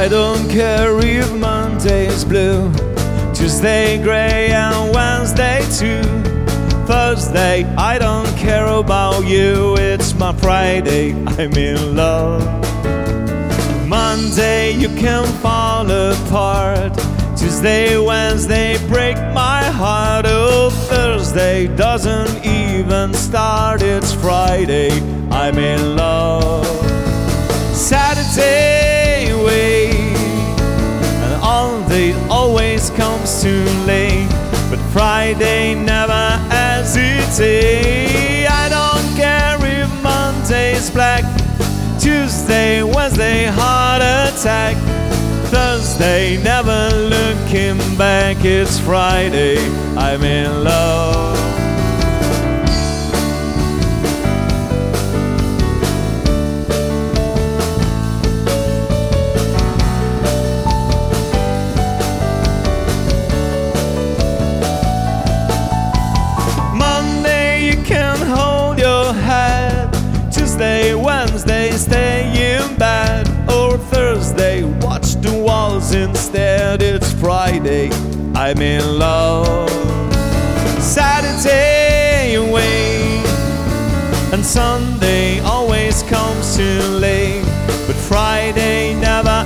I don't care if Monday's blue, Tuesday gray and Wednesday too. Thursday, I don't care about you, it's my Friday, I'm in love. Monday, you can fall apart. Tuesday, Wednesday, break my heart. Oh, Thursday doesn't even start, it's Friday, I'm in love. Saturday, wait, and all day always comes too late, but Friday never hesitate. I don't care if Monday's black, Tuesday, Wednesday, heart attack. Thursday, never looking back, it's Friday, I'm in love. Monday, you can hold your head. Tuesday, Wednesday, stay in bed. Or Thursday, watch the walls instead, it's Friday, I'm in love. Saturday, wait, and Sunday always comes too late, but Friday never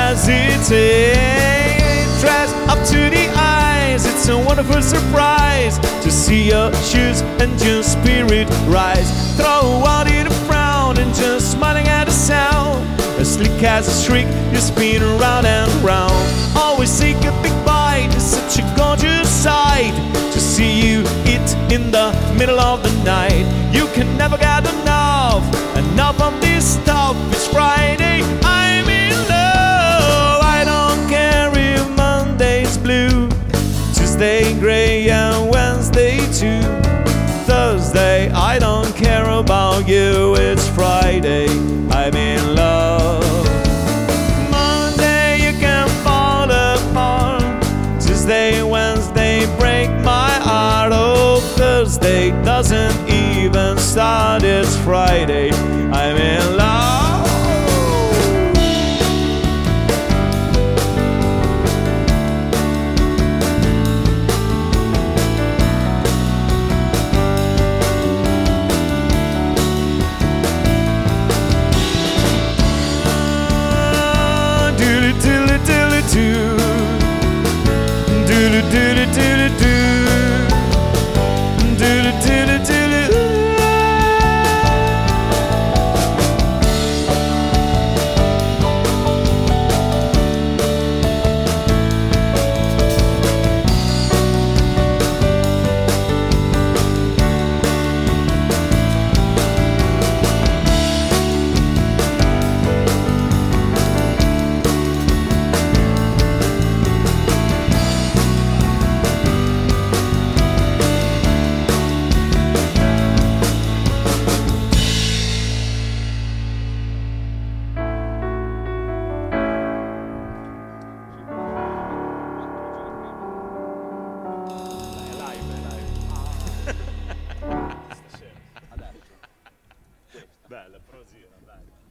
hesitate. Dressed up to the eyes, it's a wonderful surprise to see your shoes and your spirit rise. Throw out in a frown and just smiling at the sound. As slick as a shriek, you spin around and round. Always take a big bite, it's such a gorgeous sight to see you eat in the middle of the night. You can never get enough of this stuff. It's Friday, I'm in love. I don't care if Monday's blue, Tuesday gray and Wednesday too. Thursday, I don't care about you, it's Friday, I'm in love. Monday, you can fall apart. Tuesday, Wednesday, break my heart. Oh, Thursday doesn't even start, it's Friday, I'm in love. Bella, prosiga, dai.